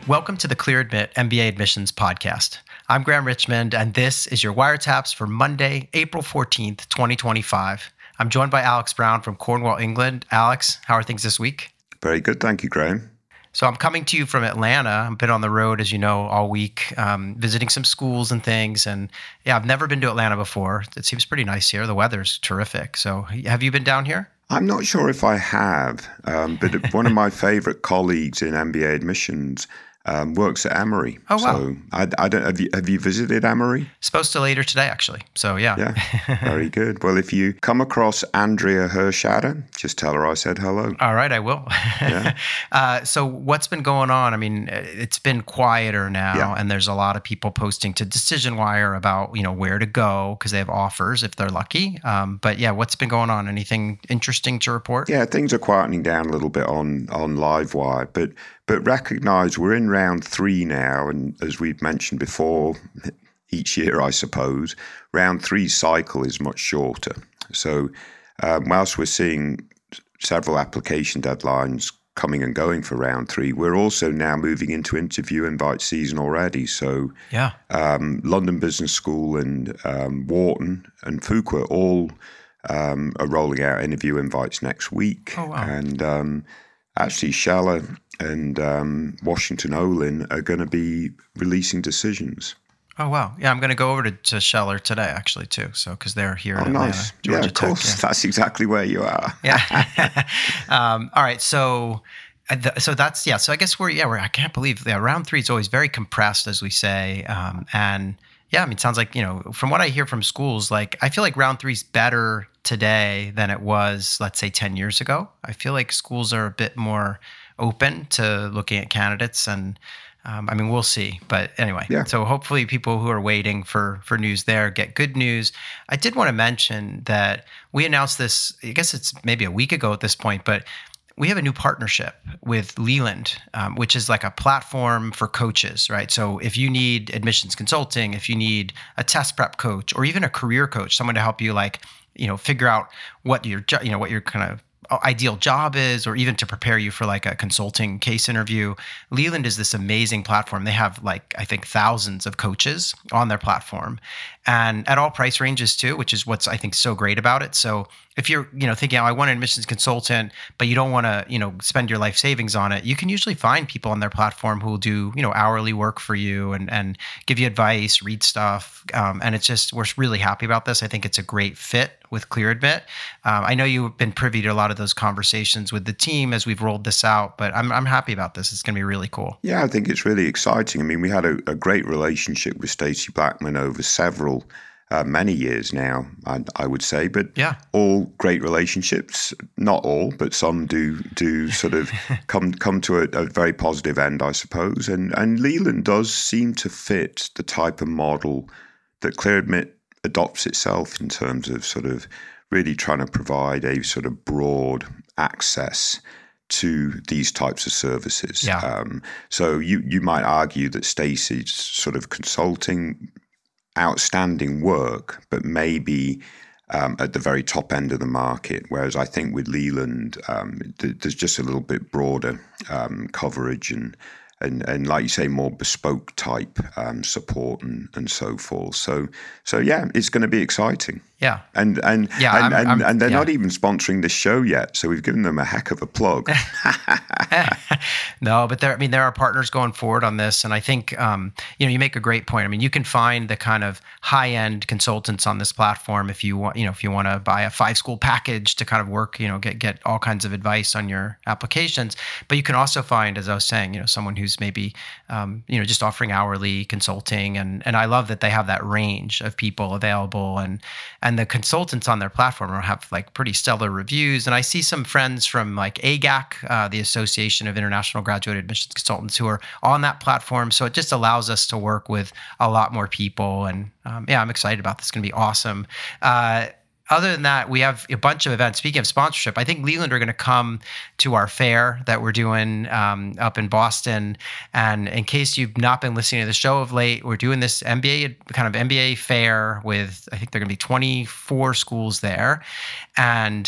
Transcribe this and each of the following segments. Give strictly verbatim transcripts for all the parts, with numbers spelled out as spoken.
Welcome to the ClearAdmit M B A Admissions Podcast. I'm Graham Richmond, and this is your wiretaps for Monday, April fourteenth, twenty twenty-five. I'm joined by Alex Brown from Cornwall, England. Alex, how are things this week? Very good. Thank you, Graham. So I'm coming to you from Atlanta. I've been on the road, as you know, all week, um, visiting some schools and things. And yeah, I've never been to Atlanta before. It seems pretty nice here. The weather's terrific. So have you been down here? I'm not sure if I have, um, but one of my favorite colleagues in M B A admissions um, works at Emory. Oh, wow. So I, I don't, have you, have you visited Emory? Supposed to later today, actually. So yeah. Yeah, very good. Well, if you come across Andrea Hershadder, just tell her I said hello. All right, I will. Yeah. uh, so what's been going on? I mean, it's been quieter now, yeah. and there's a lot of people posting to Decision Wire about, you know, where to go because they have offers if they're lucky. Um, but yeah, what's been going on? Anything interesting to report? Yeah, things are quietening down a little bit on, on Livewire, but But recognize we're in round three now, and as we've mentioned before, each year, I suppose, round three cycle is much shorter. So um, whilst we're seeing several application deadlines coming and going for round three, we're also now moving into interview invite season already. So yeah, um, London Business School and um, Wharton and Fuqua all um, are rolling out interview invites next week. Oh, wow. And um, actually, Scheller and um, Washington Olin are going to be releasing decisions. Oh, wow. Yeah, I'm going to go over to, to Scheller today, actually, too. So, because they're here oh, in Atlanta, nice. Georgia yeah, of Tech, course. yeah. That's exactly where you are. yeah. um, all right. So, so that's, yeah. So I guess we're, yeah, we're, I can't believe, yeah, round three is always very compressed, as we say. Um, and yeah, I mean, it sounds like, you know, from what I hear from schools, like, I feel like round three is better today than it was, let's say, ten years ago. I feel like schools are a bit more open to looking at candidates, and um, I mean, we'll see. But anyway, yeah. So hopefully people who are waiting for for news there get good news. I did want to mention that we announced this, I guess it's maybe a week ago at this point, but we have a new partnership with Leland, um, which is like a platform for coaches, right? So if you need admissions consulting, if you need a test prep coach, or even a career coach, someone to help you, like, you know, figure out what your, you know, what your kind of ideal job is, or even to prepare you for like a consulting case interview, Leland is this amazing platform. They have, like, I think thousands of coaches on their platform, and at all price ranges too, which is what's, I think, so great about it. So if you're, you know, thinking, oh, I want an admissions consultant, but you don't want to, you know, spend your life savings on it, you can usually find people on their platform who will do, you know, hourly work for you and and give you advice, read stuff. Um, and it's just, we're really happy about this. I think it's a great fit with ClearAdmit. Um, I know you've been privy to a lot of those conversations with the team as we've rolled this out, but I'm I'm happy about this. It's going to be really cool. Yeah, I think it's really exciting. I mean, we had a, a great relationship with Stacey Blackman over several Uh, many years now, I, I would say, but yeah. all great relationships, not all, but some do do sort of come come to a, a very positive end, I suppose. And and Leland does seem to fit the type of model that ClearAdmit adopts itself in terms of sort of really trying to provide a sort of broad access to these types of services. Yeah. Um, so you you might argue that Stacey's sort of consulting outstanding work, but maybe um, at the very top end of the market. Whereas I think with Leland, um, th- there's just a little bit broader um, coverage and, and and like you say, more bespoke type um, support and, and so forth. So so yeah, it's going to be exciting. Yeah. And and yeah, and, I'm, and, I'm, and they're yeah. not even sponsoring this show yet, so we've given them a heck of a plug. No, but there, I mean, there are partners going forward on this, and I think um, you know, you make a great point. I mean, you can find the kind of high-end consultants on this platform if you want, you know, if you want to buy a five-school package to kind of work, you know, get get all kinds of advice on your applications. But you can also find, as I was saying, you know, someone who's maybe um, you know, just offering hourly consulting, and and I love that they have that range of people available, and and the consultants on their platform have like pretty stellar reviews. And I see some friends from like A G A C, uh, the Association of International Graduate Admissions Consultants, who are on that platform. So it just allows us to work with a lot more people. And um, yeah, I'm excited about this. It's going to be awesome. Uh, Other than that, we have a bunch of events. Speaking of sponsorship, I think Leland are going to come to our fair that we're doing um, up in Boston. And in case you've not been listening to the show of late, we're doing this M B A, kind of M B A fair with, I think there are going to be twenty-four schools there. And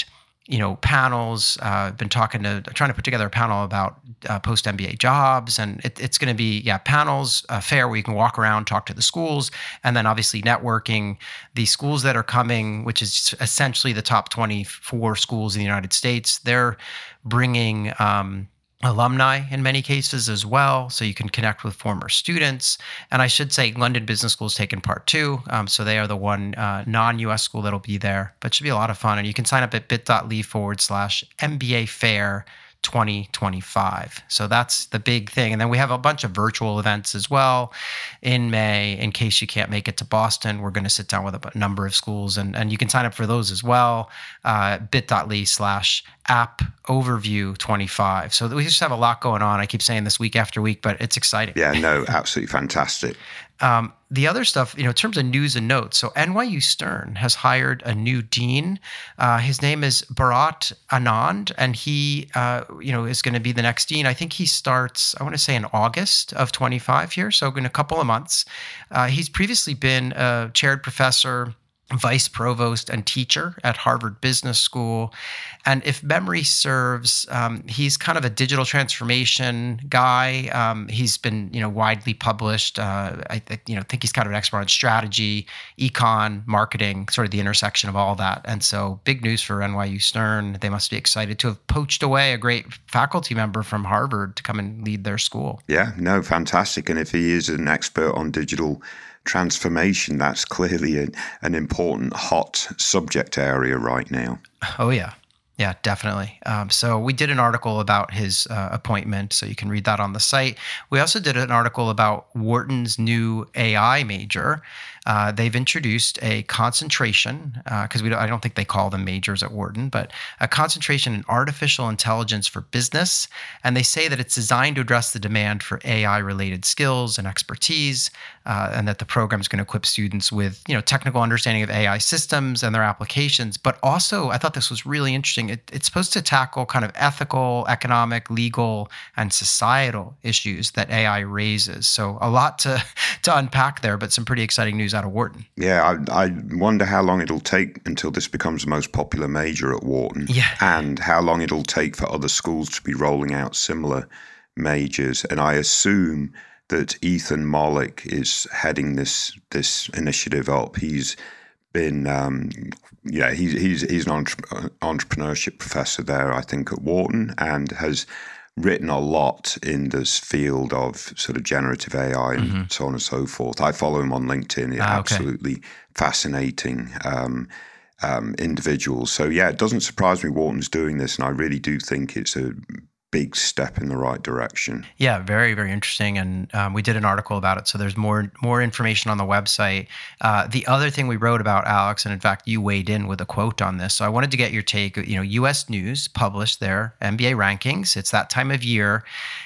you know, panels. Uh, I've been talking to, trying to put together a panel about uh, post-M B A jobs. And it, it's going to be, yeah, panels, a fair where you can walk around, talk to the schools, and then obviously networking. The schools that are coming, which is essentially the top twenty-four schools in the United States, they're bringing um, alumni in many cases as well, so you can connect with former students. And I should say London Business School is taking part too, um, so they are the one uh, non-U S school that'll be there, but it should be a lot of fun. And you can sign up at bit.ly forward slash MBA Fair twenty twenty-five. So that's the big thing. And then we have a bunch of virtual events as well in May. In case you can't make it to Boston, we're going to sit down with a number of schools, and, and you can sign up for those as well. Uh, bit.ly slash app overview twenty-five. So we just have a lot going on. I keep saying this week after week, but it's exciting. Yeah, no, absolutely fantastic. Um, the other stuff, you know, in terms of news and notes, so N Y U Stern has hired a new dean. Uh, his name is Bharat Anand, and he, uh, you know, is going to be the next dean. I think he starts, I want to say in August of twenty-five here, so in a couple of months. Uh, he's previously been a chaired professor, vice provost, and teacher at Harvard Business School. And if memory serves, um, he's kind of a digital transformation guy. Um, he's been, you know, widely published. Uh, I, I, you know, think he's kind of an expert on strategy, econ, marketing, sort of the intersection of all that. And so, big news for N Y U Stern. They must be excited to have poached away a great faculty member from Harvard to come and lead their school. Yeah, no, fantastic. And if he is an expert on digital transformation, that's clearly an, an important hot subject area right now. Oh, yeah. Yeah, definitely. Um, so we did an article about his uh, appointment, so you can read that on the site. We also did an article about Wharton's new A I major. Uh, they've introduced a concentration, because uh, we don't, I don't think they call them majors at Wharton, but a concentration in artificial intelligence for business. And they say that it's designed to address the demand for A I-related skills and expertise, uh, and that the program is going to equip students with, you know, technical understanding of A I systems and their applications. But also, I thought this was really interesting. It, it's supposed to tackle kind of ethical, economic, legal, and societal issues that A I raises. So a lot to to unpack there, but some pretty exciting news out of Wharton. Yeah, I, I wonder how long it'll take until this becomes the most popular major at Wharton, yeah. and how long it'll take for other schools to be rolling out similar majors. And I assume that Ethan Mollick is heading this this initiative up. He's been, um, yeah, he's he's he's an entre- entrepreneurship professor there, I think, at Wharton, and has written a lot in this field of sort of generative A I and mm-hmm. so on and so forth. I follow him on LinkedIn. He's ah, okay. absolutely fascinating um, um, individual. So yeah, it doesn't surprise me Wharton's doing this, and I really do think it's a big step in the right direction. Yeah, very, very interesting. And um, we did an article about it. So there's more more information on the website. Uh, the other thing we wrote about, Alex, and in fact, you weighed in with a quote on this. So I wanted to get your take. You know, U S News published their M B A rankings. It's that time of year.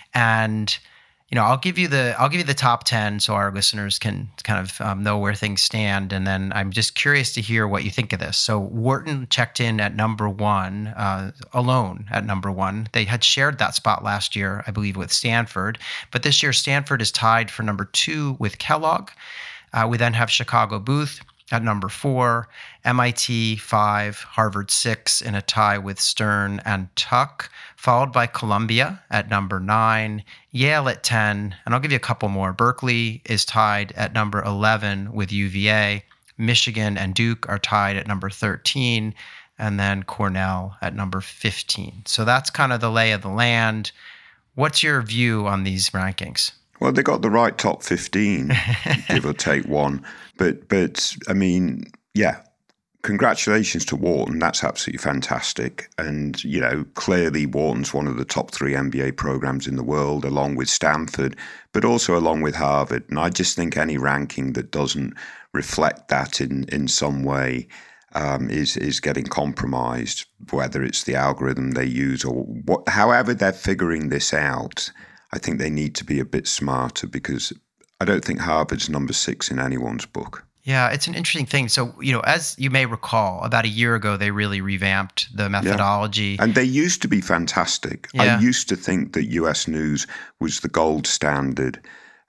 And you know, I'll give you the I'll give you the top ten so our listeners can kind of um, know where things stand, and then I'm just curious to hear what you think of this. So Wharton checked in at number one, uh, alone at number one. They had shared that spot last year, I believe, with Stanford, but this year Stanford is tied for number two with Kellogg. Uh, we then have Chicago Booth at number four, M I T five, Harvard six in a tie with Stern and Tuck, followed by Columbia at number nine, Yale at ten, and I'll give you a couple more. Berkeley is tied at number eleven with U V A, Michigan and Duke are tied at number thirteen, and then Cornell at number fifteen. So that's kind of the lay of the land. What's your view on these rankings? Well, they got the right top fifteen, give or take one. But, but I mean, yeah, congratulations to Wharton. That's absolutely fantastic. And, you know, clearly Wharton's one of the top three M B A programs in the world, along with Stanford, but also along with Harvard. And I just think any ranking that doesn't reflect that in, in some way um, is, is getting compromised, whether it's the algorithm they use or what, however they're figuring this out. I think they need to be a bit smarter, because I don't think Harvard's number six in anyone's book. Yeah, it's an interesting thing. So, you know, as you may recall, about a year ago, they really revamped the methodology. Yeah. And they used to be fantastic. Yeah. I used to think that U S News was the gold standard.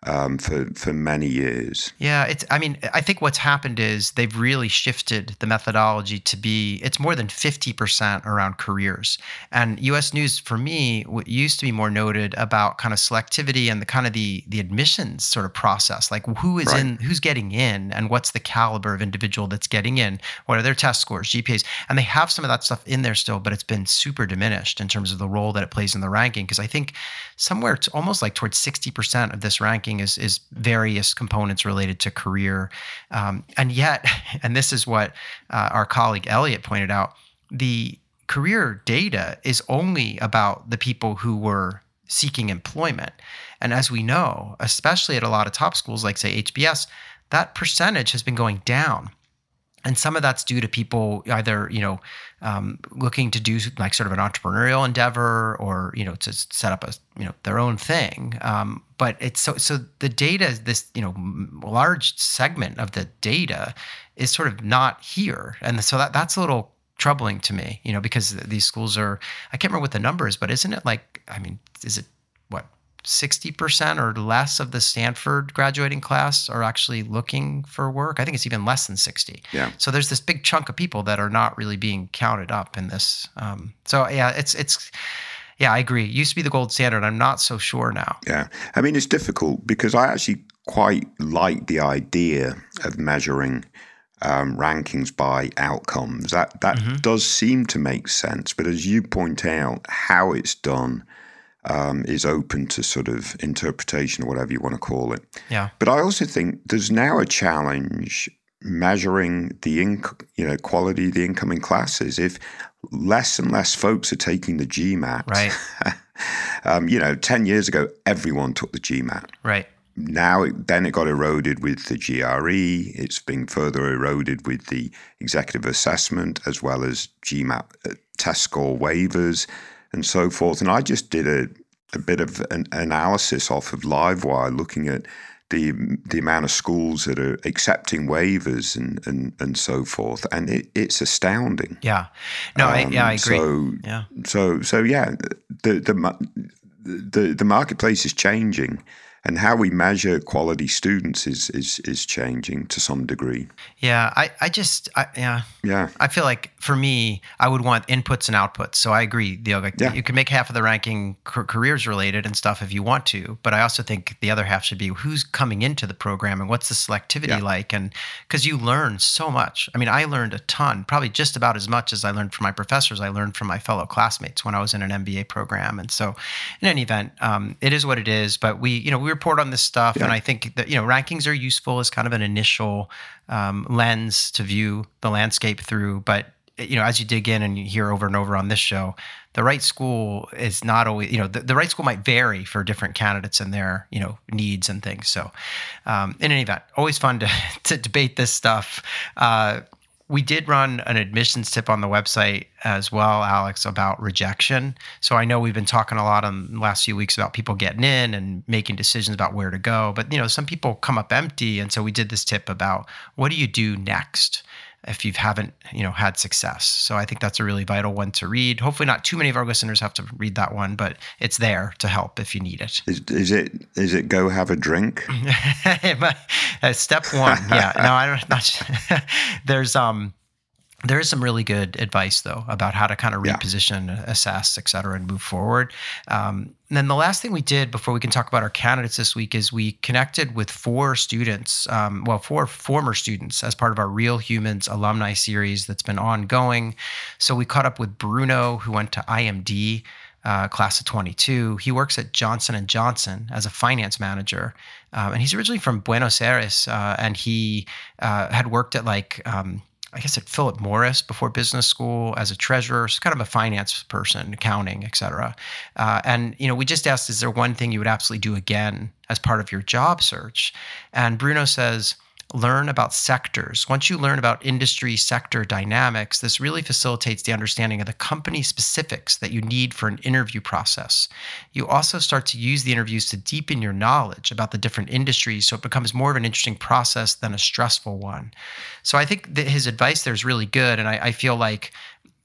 um, for for many years. Yeah, it's. I mean, I think what's happened is they've really shifted the methodology to be. It's more than fifty percent around careers. And U S News, for me, what used to be more noted about kind of selectivity and the kind of the the admissions sort of process, like who is Right. in, who's getting in, and what's the caliber of individual that's getting in. What are their test scores, G P As, and they have some of that stuff in there still, but it's been super diminished in terms of the role that it plays in the ranking. Because I think somewhere it's almost like towards sixty percent of this ranking is is various components related to career. Um, and yet, and this is what uh, our colleague Elliot pointed out, the career data is only about the people who were seeking employment. And as we know, especially at a lot of top schools like, say, H B S, that percentage has been going down. And some of that's due to people either, you know, um, looking to do like sort of an entrepreneurial endeavor, or, you know, to set up a, you know, their own thing. Um, but it's so, so the data is this, you know, m- large segment of the data is sort of not here. And so that that's a little troubling to me, you know, because these schools are, I can't remember what the number is, but isn't it like, I mean, is it what? sixty percent or less of the Stanford graduating class are actually looking for work. I think it's even less than sixty. Yeah. So there's this big chunk of people that are not really being counted up in this. Um, so yeah, it's, it's, yeah, I agree. It used to be the gold standard. I'm not so sure now. Yeah. I mean, it's difficult because I actually quite like the idea of measuring um, rankings by outcomes. That, that mm-hmm. does seem to make sense. But as you point out, how it's done Um, is open to sort of interpretation or whatever you want to call it. Yeah. But I also think there's now a challenge measuring the inc- you know quality of the incoming classes. If less and less folks are taking the GMAT, right? um, you know, ten years ago everyone took the GMAT. Right. Now, it, then it got eroded with the G R E. It's been further eroded with the executive assessment, as well as GMAT uh, test score waivers and so forth. And I just did a, a bit of an analysis off of Livewire, looking at the the amount of schools that are accepting waivers and and, and so forth, and it, it's astounding. Yeah, no, um, I, yeah, I agree. So yeah, so so yeah, the the the the marketplace is changing. And how we measure quality students is is is changing to some degree. Yeah, I, I just I, yeah yeah I feel like for me, I would want inputs and outputs. So I agree. You know, like yeah. you can make half of the ranking careers related and stuff if you want to, but I also think the other half should be who's coming into the program and what's the selectivity yeah. like, and because you learn so much. I mean, I learned a ton, probably just about as much as I learned from my professors. I learned from my fellow classmates when I was in an M B A program, and so in any event, um, it is what it is. But we, you know, we report on this stuff, yeah. and I think that, you know, rankings are useful as kind of an initial um, lens to view the landscape through. But, you know, as you dig in and you hear over and over on this show, the right school is not always, you know, the, the right school might vary for different candidates and their, you know, needs and things. So um, in any event, always fun to, to debate this stuff. Uh, We did run an admissions tip on the website as well, Alex, about rejection. So I know we've been talking a lot in the last few weeks about people getting in and making decisions about where to go. But, you know, some people come up empty. And so we did this tip about what do you do next if you haven't, you know, had success. So I think that's a really vital one to read. Hopefully not too many of our listeners have to read that one, but it's there to help if you need it. Is, is it is it go have a drink? Step one. Yeah. No, I don't. Not, there's um. There is some really good advice, though, about how to kind of reposition, yeah. assess, et cetera, and move forward. Um, and then the last thing we did before we can talk about our candidates this week is we connected with four students, um, well, four former students as part of our Real Humans alumni series that's been ongoing. So we caught up with Bruno, who went to I M D, uh, class of twenty-two. He works at Johnson and Johnson as a finance manager. Um, and he's originally from Buenos Aires, uh, and he uh, had worked at like... Um, I guess at Philip Morris before business school as a treasurer, so kind of a finance person, accounting, et cetera. Uh, and, you know, we just asked, is there one thing you would absolutely do again as part of your job search? And Bruno says, learn about sectors. Once you learn about industry sector dynamics, this really facilitates the understanding of the company specifics that you need for an interview process. You also start to use the interviews to deepen your knowledge about the different industries, so it becomes more of an interesting process than a stressful one. So I think that his advice there is really good, and I, I feel like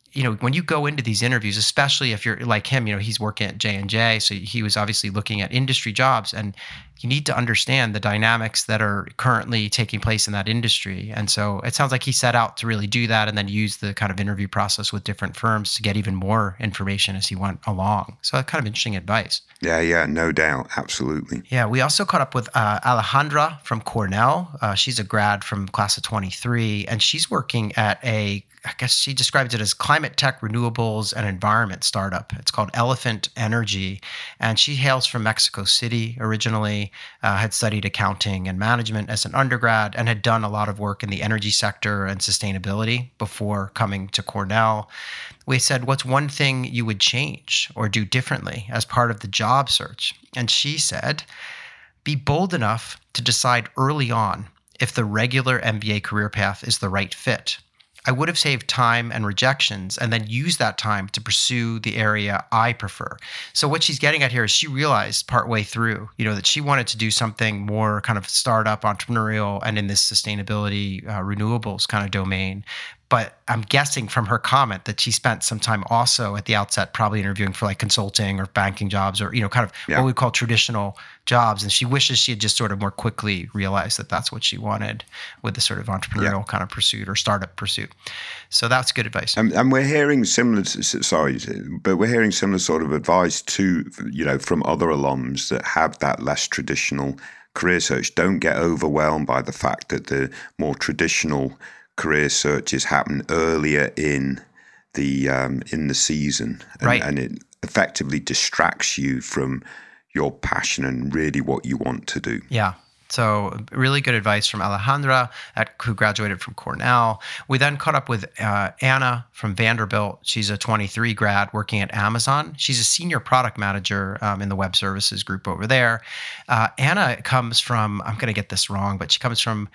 you know, when you go into these interviews, especially if you're like him, you know, he's working at J and J, so he was obviously looking at industry jobs, and you need to understand the dynamics that are currently taking place in that industry. And so it sounds like he set out to really do that and then use the kind of interview process with different firms to get even more information as he went along. So that's kind of interesting advice. Yeah, yeah, no doubt. Absolutely. Yeah, we also caught up with uh, Alejandra from Cornell. Uh, she's a grad from class of twenty-three, and she's working at a, I guess she describes it as climate tech, renewables, and environment startup. It's called Elephant Energy, and she hails from Mexico City originally, uh, had studied accounting and management as an undergrad, and had done a lot of work in the energy sector and sustainability before coming to Cornell. We said, what's one thing you would change or do differently as part of the job search? And she said, be bold enough to decide early on if the regular M B A career path is the right fit. I would have saved time and rejections and then used that time to pursue the area I prefer. So what she's getting at here is she realized partway through, you know, that she wanted to do something more kind of startup, entrepreneurial, and in this sustainability, uh, renewables kind of domain. But I'm guessing from her comment that she spent some time also at the outset probably interviewing for like consulting or banking jobs or, you know, kind of yeah. what we call traditional jobs. And she wishes she had just sort of more quickly realized that that's what she wanted with the sort of entrepreneurial yeah. kind of pursuit or startup pursuit. So that's good advice. And, and we're hearing similar, sorry, but we're hearing similar sort of advice too, you know, from other alums that have that less traditional career search. Don't get overwhelmed by the fact that the more traditional career searches happen earlier in the um, in the season, and, right. and it effectively distracts you from your passion and really what you want to do. Yeah. So really good advice from Alejandra, at, who graduated from Cornell. We then caught up with uh, Anna from Vanderbilt. She's a twenty-three grad working at Amazon. She's a senior product manager um, in the web services group over there. Uh, Anna comes from, I'm going to get this wrong, but she comes from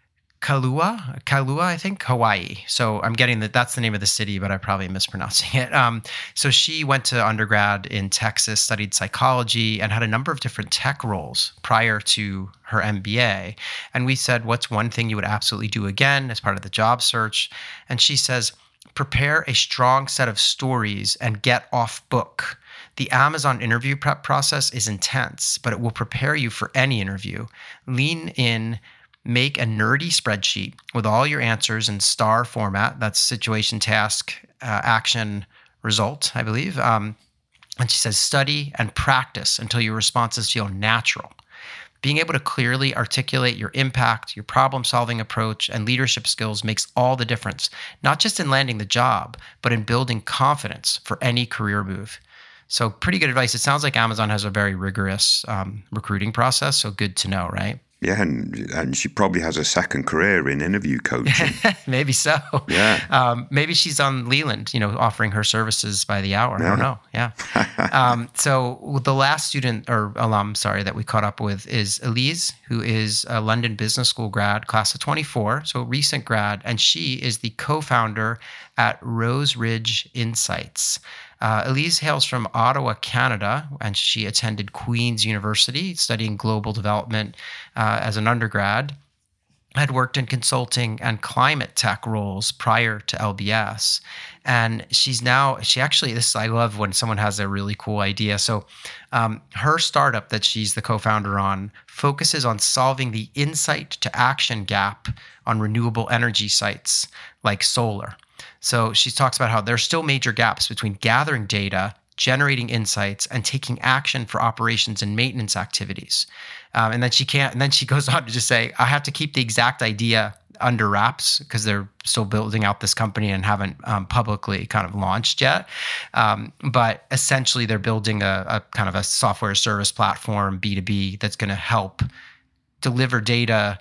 Kailua, Kailua, I think, Hawaii. So I'm getting that that's the name of the city, but I'm probably mispronouncing it. Um, so she went to undergrad in Texas, studied psychology, and had a number of different tech roles prior to her M B A. And we said, what's one thing you would absolutely do again as part of the job search? And she says, prepare a strong set of stories and get off book. The Amazon interview prep process is intense, but it will prepare you for any interview. Lean in. Make a nerdy spreadsheet with all your answers in STAR format. That's situation, task, uh, action, result, I believe. Um, and she says, study and practice until your responses feel natural. Being able to clearly articulate your impact, your problem-solving approach, and leadership skills makes all the difference, not just in landing the job, but in building confidence for any career move. So pretty good advice. It sounds like Amazon has a very rigorous um, recruiting process, so good to know, right? Yeah, and, and she probably has a second career in interview coaching. Maybe so. Yeah. Um, maybe she's on Leland, you know, offering her services by the hour. Yeah. I don't know. Yeah. um, so the last student or alum, sorry, that we caught up with is Elise, who is a London Business School grad, class of twenty-four, so a recent grad, and she is the co-founder at Rose Ridge Insights. Uh, Elise hails from Ottawa, Canada, and she attended Queen's University, studying global development uh, as an undergrad. Had worked in consulting and climate tech roles prior to L B S. And she's now, she actually, this I love when someone has a really cool idea. So um, her startup that she's the co-founder on focuses on solving the insight to action gap on renewable energy sites like solar. So she talks about how there's still major gaps between gathering data, generating insights, and taking action for operations and maintenance activities. Um, and then she can't. And then she goes on to just say, "I have to keep the exact idea under wraps because they're still building out this company and haven't um, publicly kind of launched yet. Um, but essentially, they're building a, a kind of a software service platform B two B that's going to help deliver data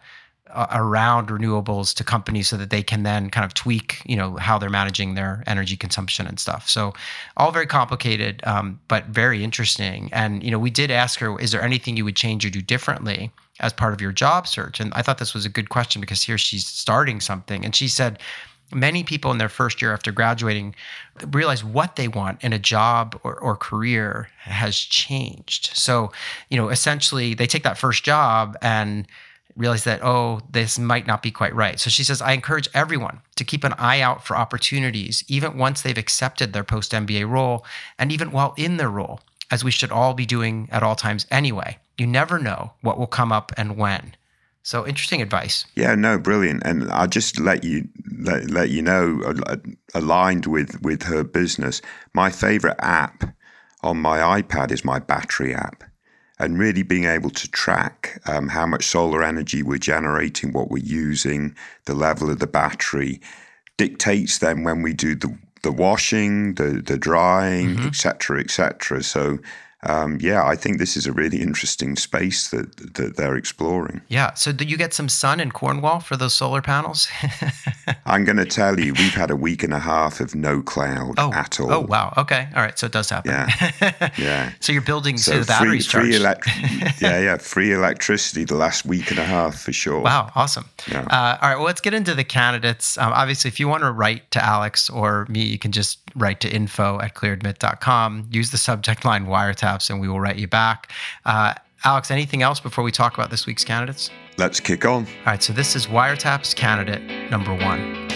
around renewables to companies so that they can then kind of tweak, you know, how they're managing their energy consumption and stuff. So all very complicated, um, but very interesting. And, you know, we did ask her, is there anything you would change or do differently as part of your job search? And I thought this was a good question because here she's starting something. And she said, many people in their first year after graduating realize what they want in a job or, or career has changed. So, you know, essentially they take that first job and realized that, oh, this might not be quite right. So she says, I encourage everyone to keep an eye out for opportunities, even once they've accepted their post-M B A role, and even while in their role, as we should all be doing at all times anyway. You never know what will come up and when. So interesting advice. Yeah, no, brilliant. And I'll just let you let, let you know, uh, aligned with, with her business, my favorite app on my iPad is my battery app. And really being able to track um, how much solar energy we're generating, what we're using, the level of the battery, dictates then when we do the, the washing, the, the drying, mm-hmm. et cetera, et cetera. So Um, yeah, I think this is a really interesting space that that they're exploring. Yeah. So do you get some sun in Cornwall for those solar panels? I'm going to tell you, we've had a week and a half of no cloud oh. at all. Oh, wow. Okay. All right. So it does happen. Yeah. Yeah. So you're building so, so the batteries free, free charged. elect- yeah, yeah. Free electricity the last week and a half for sure. Wow. Awesome. Yeah. Uh, all right. Well, let's get into the candidates. Um, obviously, if you want to write to Alex or me, you can just write to info at clear admit dot com. Use the subject line wiretaps and we will write you back. Uh, Alex, anything else before we talk about this week's candidates? Let's kick on. All right. So this is Wiretaps candidate number one.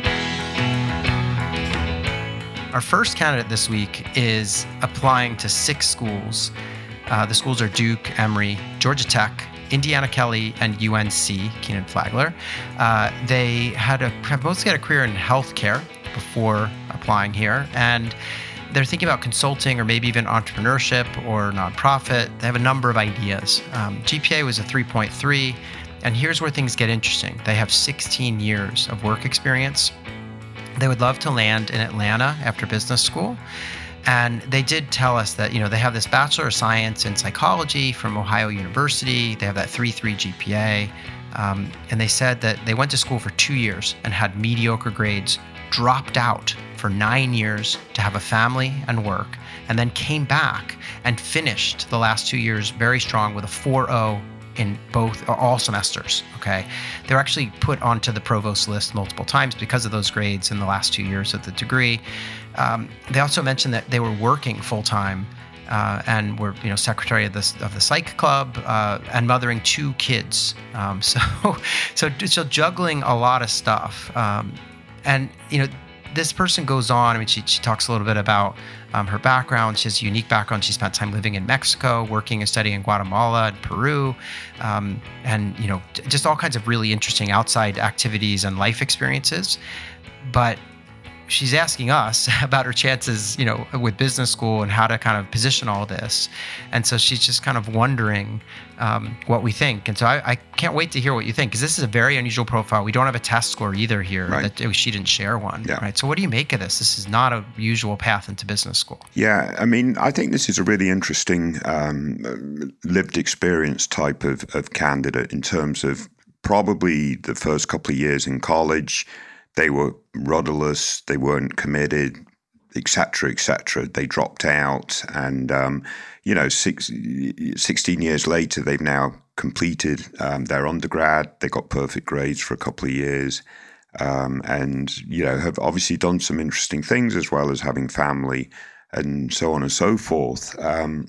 Our first candidate this week is applying to six schools. Uh, the schools are Duke, Emory, Georgia Tech, Indiana Kelley, and U N C, Keenan Flagler. Uh, they had a, have mostly had a career in healthcare before applying here, and they're thinking about consulting or maybe even entrepreneurship or nonprofit. They have a number of ideas. Um, G P A was a three point three, and here's where things get interesting. They have sixteen years of work experience. They would love to land in Atlanta after business school. And they did tell us that, you know, they have this Bachelor of Science in Psychology from Ohio University. They have that three point three G P A. Um, and they said that they went to school for two years and had mediocre grades, dropped out for nine years to have a family and work, and then came back and finished the last two years very strong with a four point oh in both all semesters. Okay, they were actually put onto the provost list multiple times because of those grades in the last two years of the degree. Um, they also mentioned that they were working full time uh, and were, you know, secretary of the of the psych club uh, and mothering two kids. Um, so, so so juggling a lot of stuff. Um, and you know, this person goes on. I mean, she she talks a little bit about um, her background. She has a unique background. She spent time living in Mexico, working and studying in Guatemala and Peru, um, and you know, just all kinds of really interesting outside activities and life experiences. But she's asking us about her chances, you know, with business school and how to kind of position all this. And so she's just kind of wondering um, what we think. And so I, I can't wait to hear what you think, because this is a very unusual profile. We don't have a test score either here. Right. That she didn't share one. Yeah. Right. So what do you make of this? This is not a usual path into business school. Yeah. I mean, I think this is a really interesting um, lived experience type of, of candidate in terms of probably the first couple of years in college. They were rudderless, they weren't committed, et cetera, et cetera. They dropped out. And, um, you know, six, sixteen years later, they've now completed um, their undergrad. They got perfect grades for a couple of years um, and, you know, have obviously done some interesting things as well as having family and so on and so forth. Um,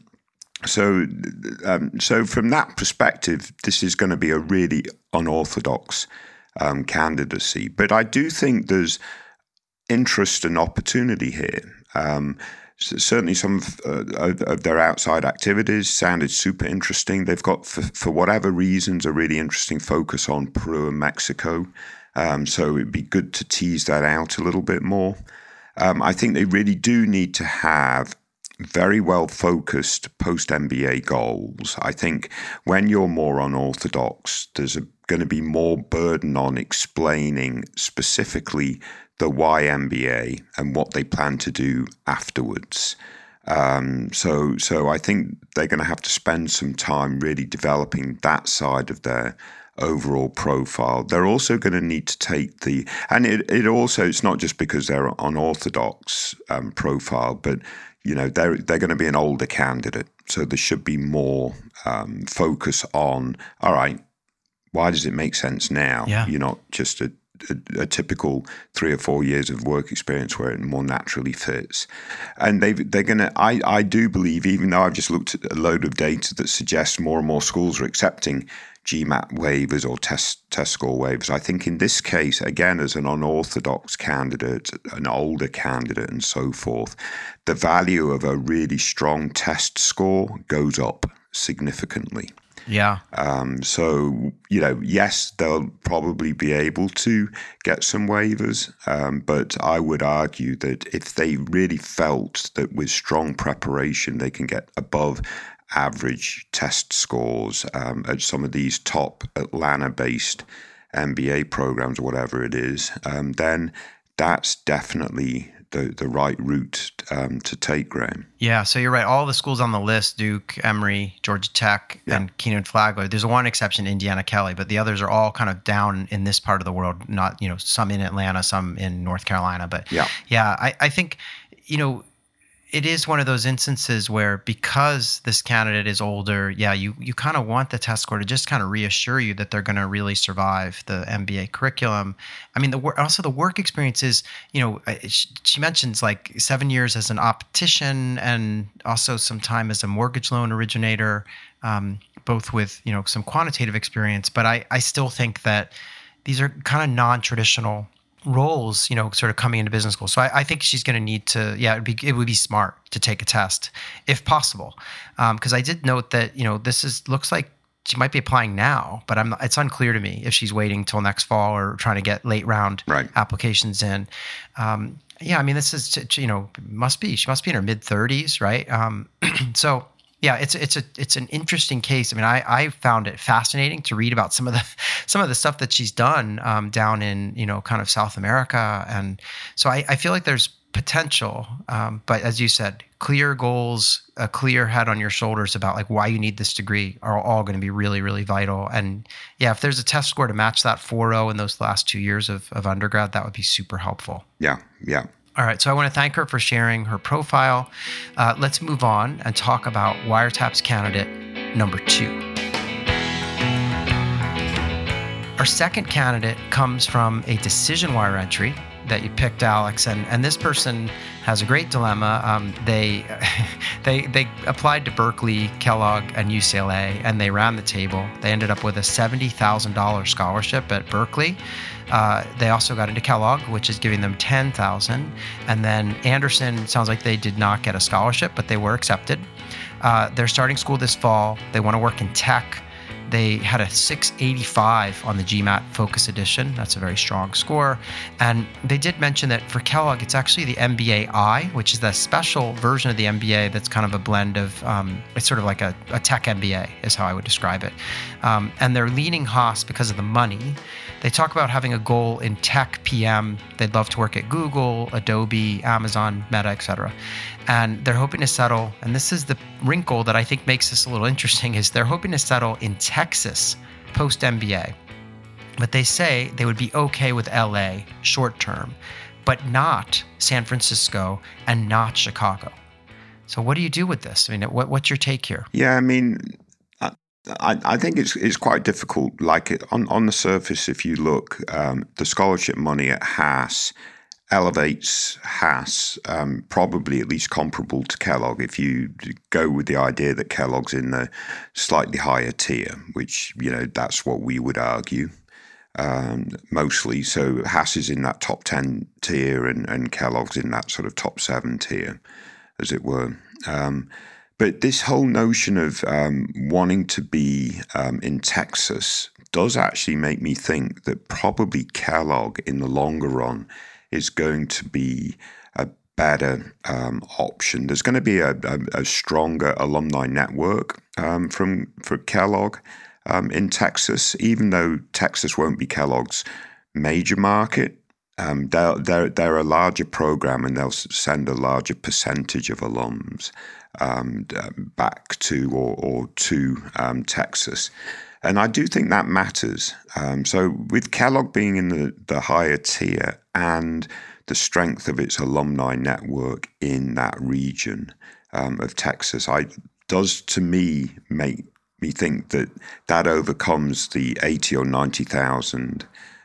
so, um, so from that perspective, this is going to be a really unorthodox Um, candidacy. But I do think there's interest and opportunity here. Um, so certainly some of, uh, of, of their outside activities sounded super interesting. They've got, for, for whatever reasons, a really interesting focus on Peru and Mexico. Um, so it'd be good to tease that out a little bit more. Um, I think they really do need to have very well-focused post-M B A goals. I think when you're more unorthodox, there's a, going to be more burden on explaining specifically the why M B A and what they plan to do afterwards. Um, so, so I think they're going to have to spend some time really developing that side of their overall profile. They're also going to need to take the, and it, it also, it's not just because they're unorthodox um, profile, but you know, they're, they're going to be an older candidate. So there should be more um, focus on, all right, why does it make sense now? Yeah. You're not just a a, a typical three or four years of work experience where it more naturally fits. And they they're gonna. I I do believe, even though I've just looked at a load of data that suggests more and more schools are accepting GMAT waivers or test test score waivers, I think in this case, again, as an unorthodox candidate, an older candidate, and so forth, the value of a really strong test score goes up significantly. Yeah. Um, so, you know, yes, they'll probably be able to get some waivers, um, but I would argue that if they really felt that with strong preparation they can get above average test scores um, at some of these top Atlanta-based M B A programs or whatever it is, um, then that's definitely the, the right route um, to take, Graham. Yeah, so you're right. All the schools on the list, Duke, Emory, Georgia Tech, Yeah. and Keenan Flagler, there's one exception, Indiana Kelly, but the others are all kind of down in this part of the world, not, you know, some in Atlanta, some in North Carolina. But Yeah. yeah, I, I think, you know, it is one of those instances where because this candidate is older, yeah, you you kind of want the test score to just kind of reassure you that they're going to really survive the M B A curriculum. I mean, the wor- also the work experience is, you know, she, she mentions like seven years as an optician and also some time as a mortgage loan originator, um, both with, you know, some quantitative experience. But I, I still think that these are kind of non-traditional roles, you know, sort of coming into business school. So I, I think she's going to need to, yeah, it'd be, it would be smart to take a test if possible. Because um, I did note that, you know, this is looks like she might be applying now, but I'm it's unclear to me if she's waiting till next fall or trying to get late round right. applications in. Um, yeah, I mean, this is, you know, must be, she must be in her mid thirties, right? Um, so yeah, it's it's a it's an interesting case. I mean, I, I found it fascinating to read about some of the some of the stuff that she's done um, down in, you know, kind of South America, and so I, I feel like there's potential. Um, but as you said, clear goals, a clear head on your shoulders about like why you need this degree are all going to be really, really vital. And yeah, if there's a test score to match that four point oh in those last two years of of undergrad, that would be super helpful. Yeah, yeah. All right, so I want to thank her for sharing her profile. Uh, let's move on and talk about Wiretap's candidate number two. Our second candidate comes from a decision wire entry that you picked, Alex, and, and this person has a great dilemma. Um, they they they applied to Berkeley, Kellogg, and U C L A, and they ran the table. They ended up with a seventy thousand dollars scholarship at Berkeley. Uh, they also got into Kellogg, which is giving them ten thousand dollars. And then Anderson, sounds like they did not get a scholarship, but they were accepted. Uh, they're starting school this fall. They want to work in tech. They had a six eighty-five on the GMAT Focus Edition. That's a very strong score. And they did mention that for Kellogg, it's actually the M B A I, which is the special version of the M B A that's kind of a blend of, um, it's sort of like a, a tech M B A is how I would describe it. Um, and they're leaning Haas because of the money. They talk about having a goal in tech P M. They'd love to work at Google, Adobe, Amazon, Meta, et cetera. And they're hoping to settle, and this is the wrinkle that I think makes this a little interesting, is they're hoping to settle in Texas post-M B A. But they say they would be okay with L A short term, but not San Francisco and not Chicago. So what do you do with this? I mean, what, what's your take here? Yeah, I mean, I, I think it's it's quite difficult. Like it, on, on the surface, if you look, um, the scholarship money at Haas elevates Haas um, probably at least comparable to Kellogg if you go with the idea that Kellogg's in the slightly higher tier, which, you know, that's what we would argue um, mostly. So Haas is in that top ten tier and, and Kellogg's in that sort of top seven tier, as it were. Um, but this whole notion of um, wanting to be um, in Texas does actually make me think that probably Kellogg in the longer run is going to be a better um, option. There's going to be a, a, a stronger alumni network um, from for Kellogg um, in Texas, even though Texas won't be Kellogg's major market. Um, they're, they're, they're a larger program and they'll send a larger percentage of alums um, back to or, or to um, Texas. And I do think that matters. Um, so with Kellogg being in the, the higher tier and the strength of its alumni network in that region um, of Texas, I does to me make me think that that overcomes the eighty or ninety thousand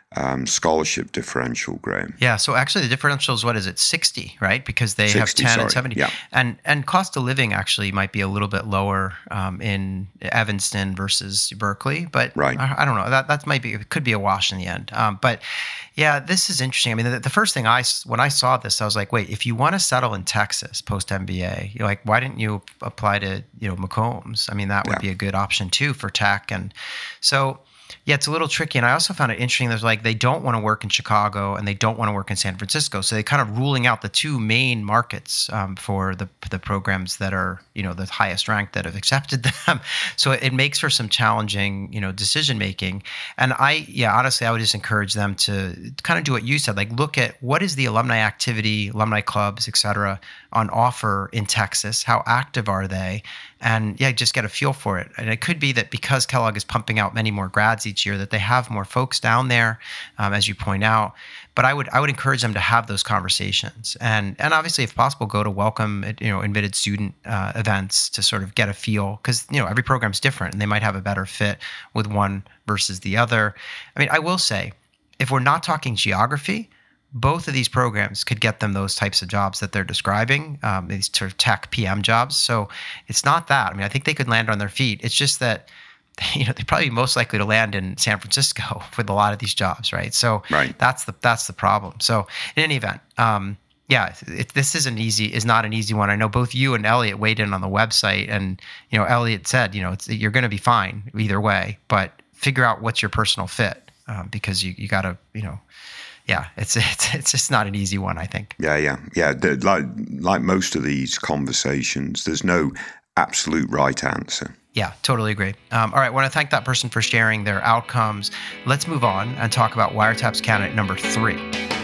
um, scholarship differential, Graham. Yeah. So actually, the differential is what is it, sixty, right? Because they sixty, have ten sorry. and seventy, yeah. and and cost of living actually might be a little bit lower um, in Evanston versus Berkeley, but right. I, I don't know. That that might be, it could be a wash in the end. Um, but yeah, this is interesting. I mean, the, the first thing I when I saw this, I was like, wait, if you want to settle in Texas post M B A, you're like, why didn't you apply to you know McCombs? I mean, that would yeah. be a good option too for tech, and so. Yeah, it's a little tricky. And I also found it interesting. There's like, they don't want to work in Chicago and they don't want to work in San Francisco. So they kind of ruling out the two main markets um, for the the programs that are, you know, the highest ranked that have accepted them. So it makes for some challenging, you know, decision making. And I, yeah, honestly, I would just encourage them to kind of do what you said, like look at what is the alumni activity, alumni clubs, et cetera, on offer in Texas. How active are they? And yeah, just get a feel for it. And it could be that because Kellogg is pumping out many more grads each year, that they have more folks down there, um, as you point out. But I would I would encourage them to have those conversations, and and obviously, if possible, go to welcome you know admitted student uh, events to sort of get a feel, because you know every program's different, and they might have a better fit with one versus the other. I mean, I will say, if we're not talking geography, both of these programs could get them those types of jobs that they're describing, um, these sort of tech P M jobs. So it's not that. I mean, I think they could land on their feet. It's just that, you know, they're probably most likely to land in San Francisco with a lot of these jobs, right? So right. that's the that's the problem. So in any event, um, yeah, it, this is an easy is not an easy one. I know both you and Elliot weighed in on the website, and you know, Elliot said, you know, it's, you're going to be fine either way, but figure out what's your personal fit, um, because you you got to, you know. Yeah, it's it's it's just not an easy one, I think. Yeah, yeah, yeah. The, like like most of these conversations, there's no absolute right answer. Yeah, totally agree. Um, all right, I want to thank that person for sharing their outcomes. Let's move on and talk about Wiretap's candidate number three.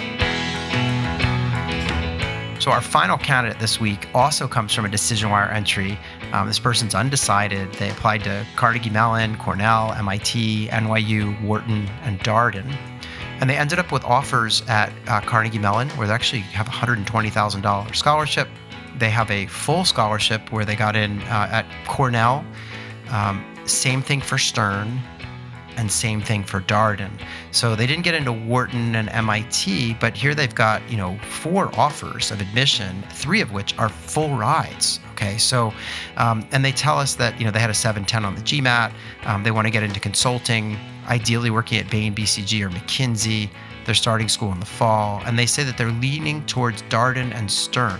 So our final candidate this week also comes from a DecisionWire entry. Um, this person's undecided. They applied to Carnegie Mellon, Cornell, M I T, N Y U, Wharton, and Darden. And they ended up with offers at uh, Carnegie Mellon, where they actually have a one hundred twenty thousand dollars scholarship. They have a full scholarship where they got in uh, at Cornell. Um, same thing for Stern, and same thing for Darden. So they didn't get into Wharton and M I T, but here they've got, you know, four offers of admission, three of which are full rides. Okay, so, um, and they tell us that, you know, they had a seven ten on the GMAT. Um, they want to get into consulting, ideally working at Bain, B C G, or McKinsey. They're starting school in the fall. And they say that they're leaning towards Darden and Stern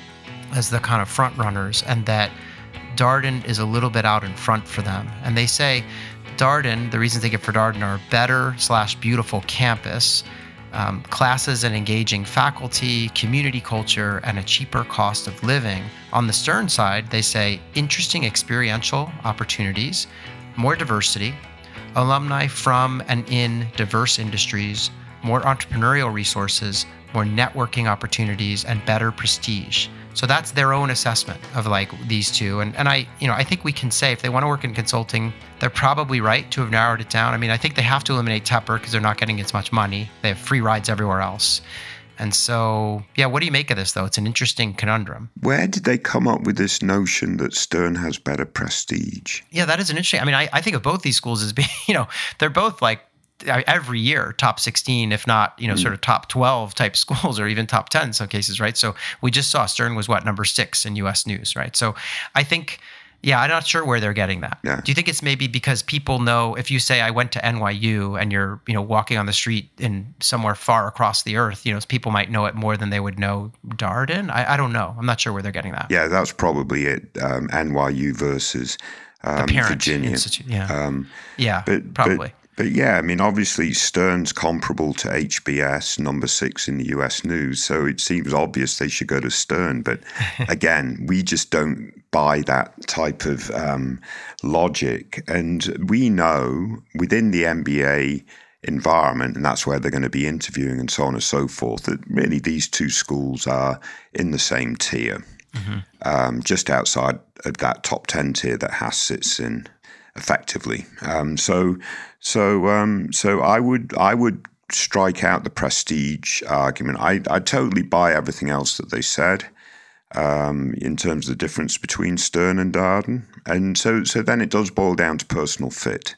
as the kind of front runners, and that Darden is a little bit out in front for them. And they say Darden, the reasons they get for Darden are better slash beautiful campus, um, classes and engaging faculty, community culture, and a cheaper cost of living. On the Stern side, they say interesting experiential opportunities, more diversity, alumni from and in diverse industries, more entrepreneurial resources, more networking opportunities, and better prestige. So that's their own assessment of like these two. And and I, you know, I think we can say if they want to work in consulting, they're probably right to have narrowed it down. I mean, I think they have to eliminate Tepper because they're not getting as much money. They have free rides everywhere else. And so, yeah, what do you make of this, though? It's an interesting conundrum. Where did they come up with this notion that Stern has better prestige? Yeah, that is an interesting. I mean, I, I think of both these schools as being, you know, they're both like every year top sixteen, if not, you know, mm. sort of top twelve type schools, or even top ten in some cases, right? So we just saw Stern was what, number six in U S News, right? So I think, yeah, I'm not sure where they're getting that. Yeah. Do you think it's maybe because people know, if you say I went to N Y U and you're, you know, walking on the street in somewhere far across the earth, you know, people might know it more than they would know Darden? I, I don't know. I'm not sure where they're getting that. Yeah, that's probably it. Um, N Y U versus um, the parent Virginia. Institute. Yeah, um, yeah, but, probably. But, But yeah, I mean, obviously Stern's comparable to H B S, number six in the U S News, so it seems obvious they should go to Stern. But again, we just don't buy that type of um, logic. And we know within the M B A environment, and that's where they're going to be interviewing and so on and so forth, that really these two schools are in the same tier, mm-hmm. um, just outside of that top ten tier that Haas sits in effectively. Um, so, so, um, so I would, I would strike out the prestige argument. I, I totally buy everything else that they said um, in terms of the difference between Stern and Darden, and so, so then it does boil down to personal fit.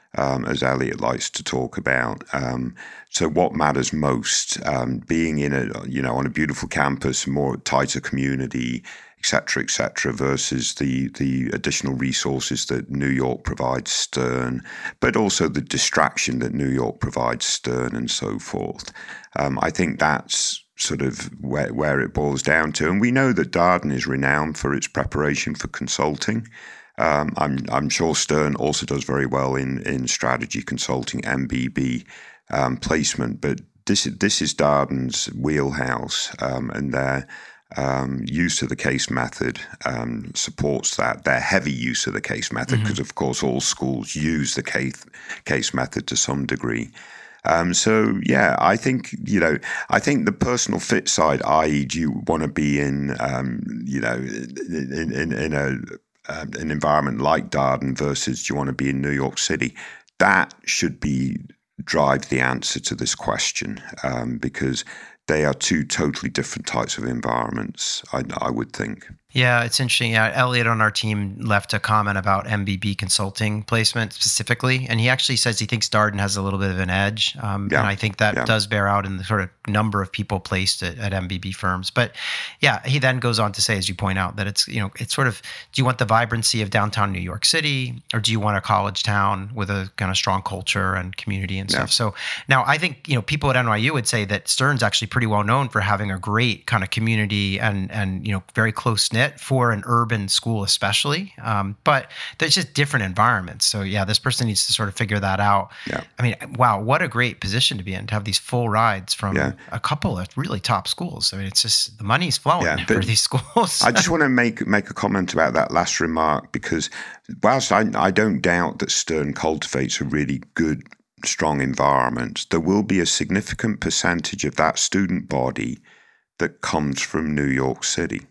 um, as Elliot likes to talk about. Um, so what matters most, um, being in a, you know, on a beautiful campus, more tighter community, et cetera, et cetera, versus the, the additional resources that New York provides Stern, but also the distraction that New York provides Stern and so forth. Um, I think that's sort of where, where it boils down to. And we know that Darden is renowned for its preparation for consulting. Um, I'm, I'm sure Stern also does very well in, in strategy consulting, M B B um, placement, but this, this is Darden's wheelhouse, um, and their um, use of the case method um, supports that. Their heavy use of the case method, because mm-hmm. of course all schools use the case, case method to some degree. Um, so, yeah, I think, you know, I think the personal fit side, that is, do you want to be in, um, you know, in, in, in a um, an environment like Darden versus do you want to be in New York City? That should be drive the answer to this question, um, because they are two totally different types of environments, I, I would think. Yeah, it's interesting. Yeah, Elliot on our team left a comment about M B B consulting placement specifically, and he actually says he thinks Darden has a little bit of an edge, um, yeah. and I think that yeah. does bear out in the sort of number of people placed at, at M B B firms. But yeah, he then goes on to say, as you point out, that it's, you know, it's sort of, do you want the vibrancy of downtown New York City, or do you want a college town with a kind of strong culture and community and yeah. stuff? So now I think, you know, people at N Y U would say that Stern's actually pretty well known for having a great kind of community and and you know very close knit for an urban school, especially. Um, but there's just different environments. So yeah, this person needs to sort of figure that out. Yeah. I mean, wow, what a great position to be in, to have these full rides from yeah. a couple of really top schools. I mean, it's just the money's flowing yeah, for these schools. I just want to make make a comment about that last remark, because whilst I, I don't doubt that Stern cultivates a really good, strong environment, there will be a significant percentage of that student body that comes from New York City.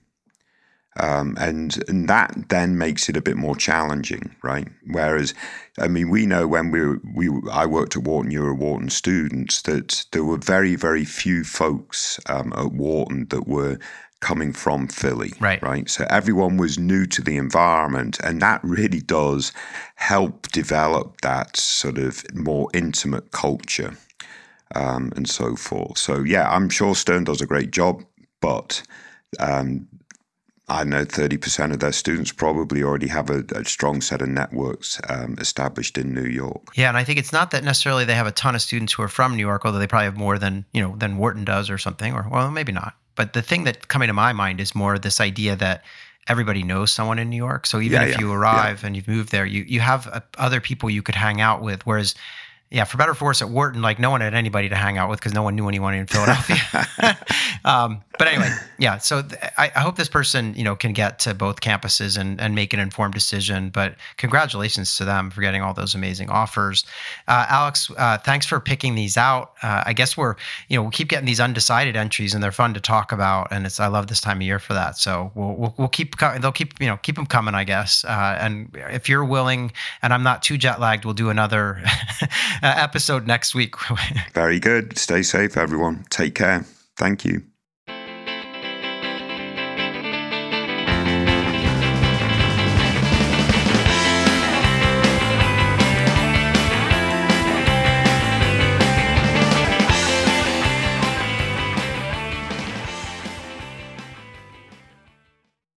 Um, and, and that then makes it a bit more challenging, right? Whereas, I mean, we know when we were, we I worked at Wharton, you were Wharton students, that there were very, very few folks um, at Wharton that were coming from Philly, right. right? So everyone was new to the environment, and that really does help develop that sort of more intimate culture um, and so forth. So yeah, I'm sure Stern does a great job, but um, I know thirty percent of their students probably already have a, a strong set of networks um, established in New York. Yeah, and I think it's not that necessarily they have a ton of students who are from New York, although they probably have more than, you know, than Wharton does or something, or well, maybe not. But the thing that's coming to my mind is more this idea that everybody knows someone in New York. So even yeah, if yeah, you arrive yeah. and you've moved there, you you have uh, other people you could hang out with, whereas yeah, for better or for worse, at Wharton, like no one had anybody to hang out with because no one knew anyone in Philadelphia. um, but anyway, yeah. So th- I, I hope this person, you know, can get to both campuses and, and make an informed decision. But congratulations to them for getting all those amazing offers. Uh, Alex, uh, thanks for picking these out. Uh, I guess we're, you know, we'll keep getting these undecided entries, and they're fun to talk about. And it's I love this time of year for that. So we'll we'll, we'll keep they'll keep you know keep them coming, I guess. Uh, and if you're willing, and I'm not too jet lagged, we'll do another. Uh, episode next week. Very good. Stay safe, everyone. Take care. Thank you.